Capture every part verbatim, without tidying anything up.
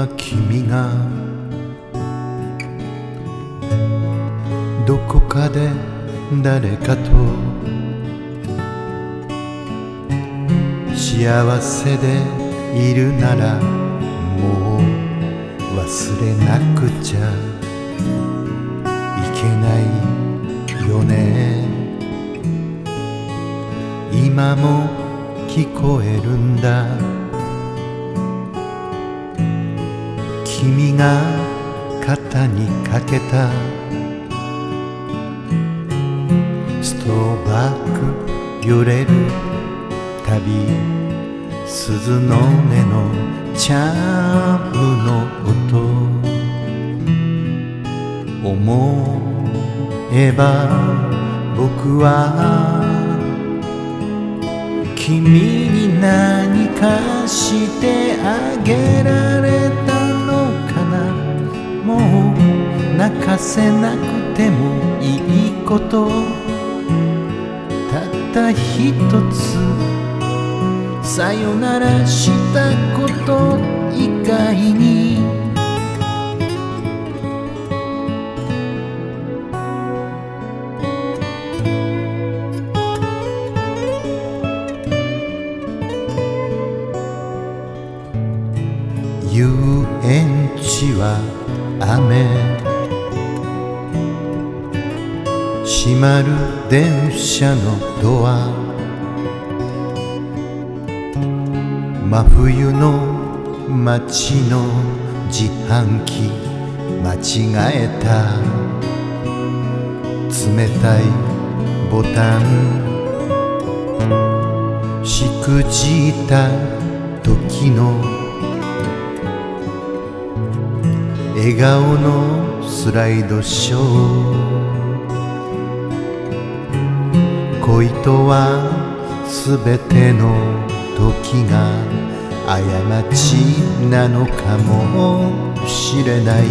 今君がどこかで誰かと幸せでいるならもう忘れなくちゃいけないよね。今も聞こえるんだ、君が肩にかけたストローバック揺れるたび、鈴の音のチャームの音思えば僕は君に何かしてあげられたのかな。もう泣かせなくてもいいこと、たった一つさよならしたこと以外に。遊園地は雨、閉まる電車のドア、真冬の街の自販機間違えた、冷たいボタンしくじった時の笑顔のスライドショー、恋とはすべての時が過ちなのかもしれない。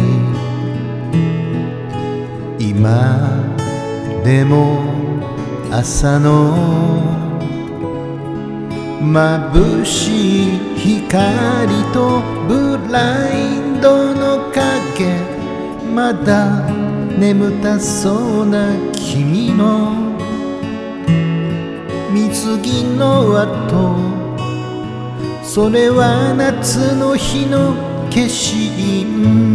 今でも朝の眩しい光とブラインドの影、まだ眠たそうな君の水着の跡、それは夏の日の化身。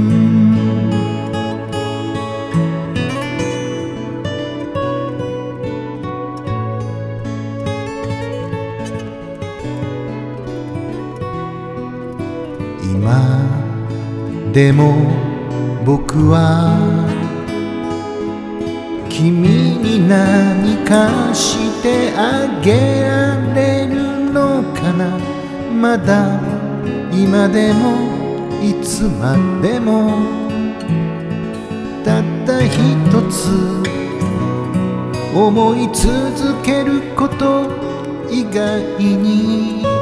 今でも僕は君に何かしてあげられるのかな。まだ今でもいつまでもたった一つ思い続けること以外に。